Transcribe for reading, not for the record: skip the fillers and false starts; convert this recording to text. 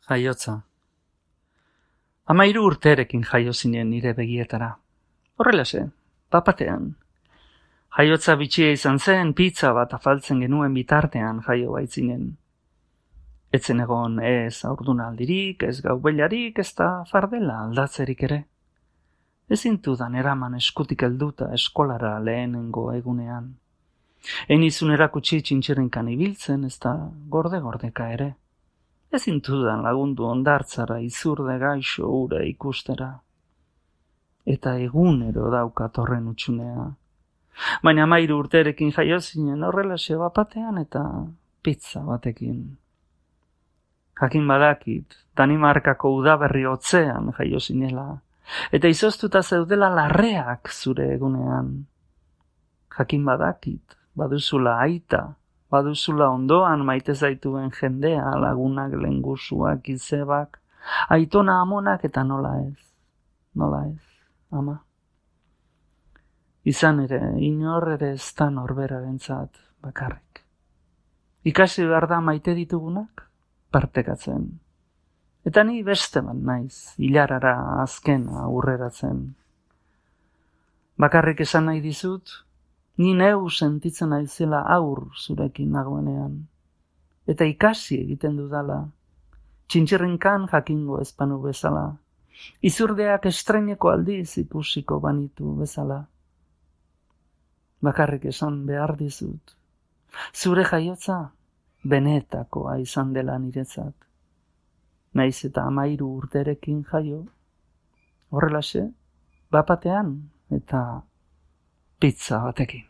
Jaiotza. 13 urterekin jaio zinen nire begietara. Horrelaxe, papatean. Jaiotza bitxia izan zen, pizza bat afaltzen genuen bitartean jaio baitzinen. Etzen egon ez haurdunaldirik, ez gaubeilarik, ez da fardela aldatzerik ere. Ezintudan eraman eskutik helduta eskolara lehenengo egunean. Enizun erakutsi txintxirrinkan ibiltzen, ez da gorde-gordeka ere. Ezintudan lagundu ondartzara izurde gaixo ura ikustera. Eta egunero daukat horren utxunea. Baina 13 urterekin jaio zinen horrelaxe bapatean eta pizza batekin. Jakin badakit, Danimarkako udaberri hotzean jaio zinela, eta izoztuta zeudela larreak zure egunean. Jakin badakit, baduzula aita, baduzula ondoan maite zaituen jendea, lagunak, lengusuak, izebak, aitona amonak eta nola ez, ama. Izan ere, inor ere ez da norberarentzat bakarrik. Ikasi behar da maite ditugunak, partekatzen. Eta ni beste bat naiz, hilarara azkena aurreratzen. Bakarrik esan nahi dizut, ni neu sentitzen naizela aur zurekin nagoenean. Eta ikasi egiten dudala, txintxirrinkan jakingo ezpanu bezala, izurdeak estreineko aldiz ikusiko banitu bezala. Bakarrik esan behar dizut, zure jaiotza benetakoa izan dela niretzat. Naiz eta 13 urterekin jaio, horrelaxe, bapatean eta pizza batekin.